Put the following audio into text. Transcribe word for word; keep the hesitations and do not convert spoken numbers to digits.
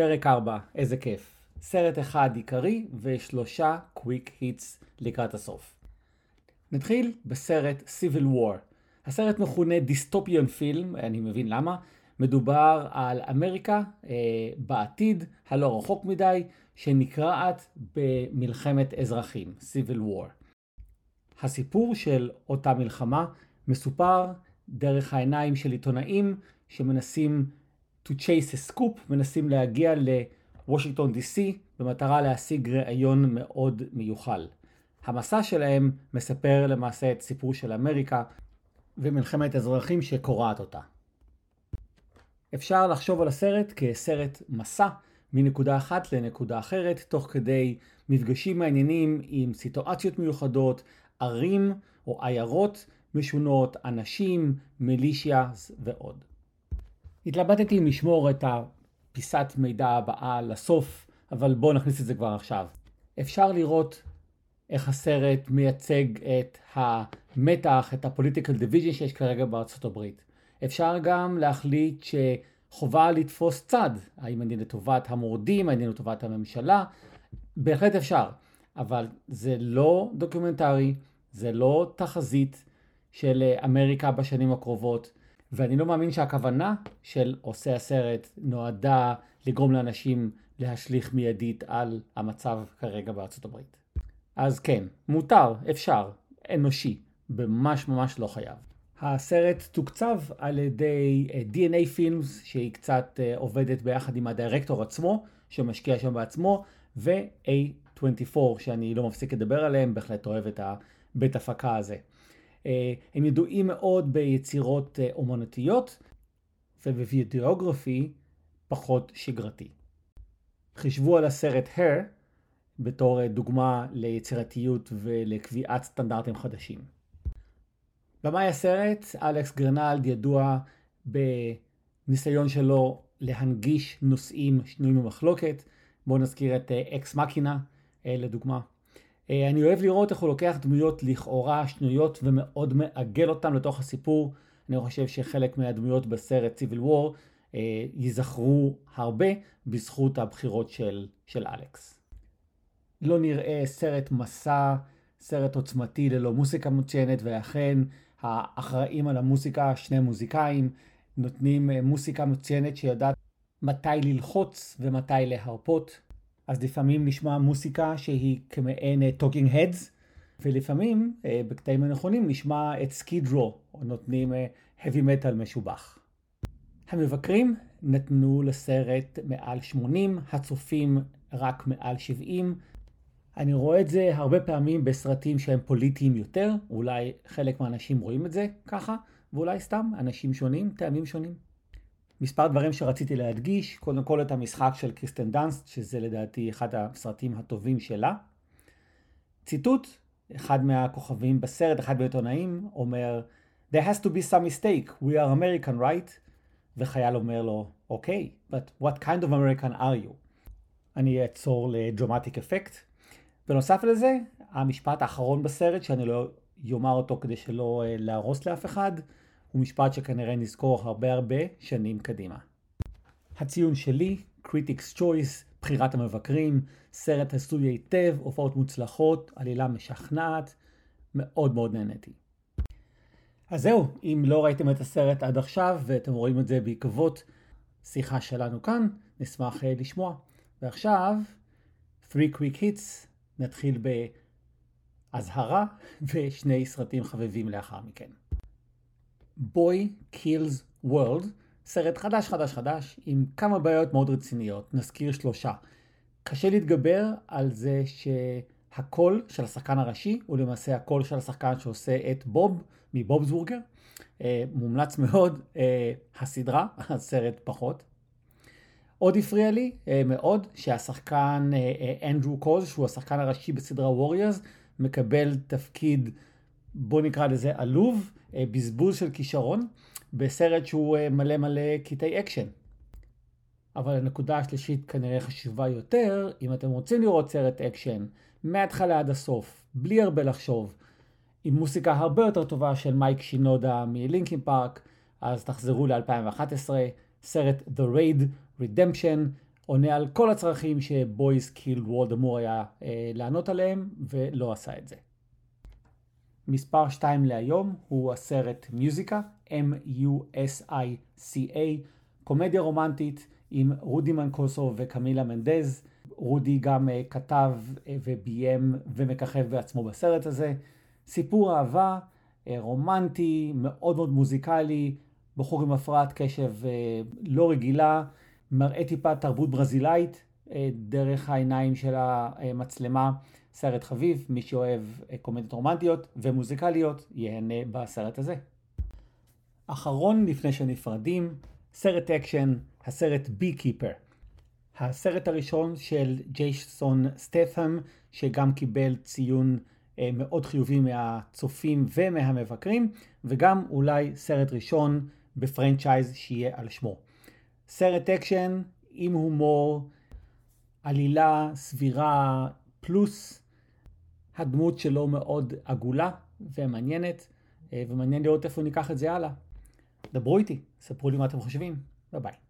פרק ארבע, איזה כיף. סרט אחד עיקרי ושלושה קוויק היטס לקראת הסוף. נתחיל בסרט Civil War. הסרט מכונה דיסטופיון פילם, אני מבין למה. מדובר על אמריקה אה, בעתיד הלא רחוק מדי, שנקרעת במלחמת אזרחים, Civil War. הסיפור של אותה מלחמה מסופר דרך העיניים של עיתונאים שמנסים to chase a scoop, מנסים להגיע לוושינגטון די סי במטרה להשיג ראיון מאוד מיוחל. המסע שלהם מספר למעשה את סיפור של אמריקה ומלחמת אזרחים שקורעת אותה. אפשר לחשוב על הסרט כסרט מסע מנקודה אחת לנקודה אחרת, תוך כדי מפגשים מעניינים עם סיטואציות מיוחדות, ערים או עיירות משונות, אנשים, מילישיה ועוד. התלבטתי אם לשמור את הפיסת מידע הבאה לסוף, אבל בואו נכניס את זה כבר עכשיו. אפשר לראות איך הסרט מייצג את המתח, את ה-political division שיש כרגע בארצות הברית. אפשר גם להחליט שחובה לתפוס צד, האם אני לטובת המורדים, האם אני לטובת הממשלה, בהחלט אפשר, אבל זה לא דוקומנטרי, זה לא תחזית של אמריקה בשנים הקרובות, ואני לא מאמין שהכוונה של עושה הסרט נועדה לגרום לאנשים להשליך מיידית על המצב כרגע בארצות הברית. אז כן, מותר, אפשר, אנושי, ממש ממש לא חייב. הסרט תוקצב על ידי די אן איי Films, שהיא קצת עובדת ביחד עם הדירקטור עצמו, שמשקיע שם בעצמו, ו-איי עשרים וארבע, שאני לא מפסיק לדבר עליהם, בהחלט אוהב את הבית הפקה הזה. הם ידועים מאוד ביצירות אומנותיות, ובווידאוגרפי פחות שגרתי. חישבו על הסרט Her, בתור דוגמה ליצירתיות ולקביעת סטנדרטים חדשים. במאי הסרט, אלכס גרנלד ידוע בניסיון שלו להנגיש נושאים שנויים במחלוקת. בואו נזכיר את אקס מקינה לדוגמה. אני אוהב לראות איך הוא לוקח דמויות לכאורה שנויות ומאוד מעגל אותם לתוך הסיפור. אני חושב שחלק מהדמויות בסרט Civil War ייזכרו הרבה בזכות הבחירות של, של אלכס. לא נראה סרט מסע, סרט עוצמתי ללא מוסיקה מצוינת, ואכן האחראים על המוסיקה, שני מוזיקאים, נותנים מוסיקה מצוינת שיודעת מתי ללחוץ ומתי להרפות. אז לפעמים נשמע מוסיקה שהיא כמעין Talking Heads, ולפעמים בקטעים הנכונים נשמע את סקיד רו, או נותנים heavy metal משובח. המבקרים נתנו לסרט מעל שמונים, הצופים רק מעל שבעים. אני רואה את זה הרבה פעמים בסרטים שהם פוליטיים יותר, אולי חלק מהאנשים רואים את זה ככה, ואולי סתם אנשים שונים, טעמים שונים. מספר דברים שרציתי להדגיש, קודם כל את המשחק של קריסטן דאנסט, שזה לדעתי אחד הסרטים הטובים שלה. ציטוט, אחד מהכוכבים בסרט, אחד בעיתונאים, אומר, There has to be some mistake, we are American, right? וחייל אומר לו, Okay, but what kind of American are you? אני אעצור לדרמטיק אפקט. בנוסף לזה, המשפט האחרון בסרט, שאני לא יאמר אותו כדי שלא להרוס לאף אחד, הוא משפט שכנראה נזכור הרבה הרבה שנים קדימה. הציון שלי, Critics Choice, בחירת המבקרים, סרט עשוי היטב, הופעות מוצלחות, עלילה משכנעת, מאוד מאוד נהניתי. אז זהו, אם לא ראיתם את הסרט עד עכשיו ואתם רואים את זה בעקבות שיחה שלנו כאן, נשמח לשמוע. ועכשיו, three quick hits, נתחיל בהזהרה ושני סרטים חביבים לאחר מכן. Boy Kills World, סרט חדש חדש חדש עם כמה בעיות מאוד רציניות, נזכיר שלושה. קשה להתגבר על זה שהקול של השחקן הראשי הוא למעשה הקול של השחקן שעושה את בוב מבובסבורגר. מומלץ מאוד, הסדרה, הסרט פחות. עוד הפריע לי מאוד שהשחקן אנדרו קוז, שהוא השחקן הראשי בסדרה Warriors, מקבל תפקיד, בוא נקרא לזה עלוב, בזבוז של כישרון, בסרט שהוא מלא מלא קטעי אקשן. אבל הנקודה השלישית כנראה חשובה יותר, אם אתם רוצים לראות סרט אקשן, מההתחלה עד הסוף, בלי הרבה לחשוב, עם מוסיקה הרבה יותר טובה של מייק שינודה מלינקין פארק, אז תחזרו ל-אלפיים ואחת עשרה, סרט The Raid Redemption, עונה על כל הצרכים שבויז קילד וולדמורט היה אה, לענות עליהם, ולא עשה את זה. מספר שתיים להיום הוא הסרט מיוזיקה, M U S I C A, קומדיה רומנטית עם רודי מנקוסו וקמילה מנדז. רודי גם uh, כתב uh, וביים ומככב בעצמו בסרט הזה. סיפור אהבה, uh, רומנטי, מאוד מאוד מוזיקלי, בחור עם הפרעת קשב uh, לא רגילה, מראה טיפה תרבות ברזילאית uh, דרך העיניים של המצלמה. סרט חביב, מי שאוהב uh, קומדיות רומנטיות ומוזיקליות ייהנה בסרט הזה. אחרון לפני שנפרדים, סרט אקשן, הסרט Beekeeper. הסרט הראשון של ג'ייסון סטאת'ם, שגם קיבל ציון אה, מאוד חיובי מהצופים ומהמבקרים, וגם אולי סרט ראשון בפרנצ'ייז שיהיה על שמו. סרט אקשן עם הומור, עלילה סבירה פלוס, הדמות שלו מאוד עגולה ומעניינת, אה, ומעניין לראות איפה ניקח את זה הלאה. דברו איתי, ספרו לי מה אתם חושבים. ביי ביי.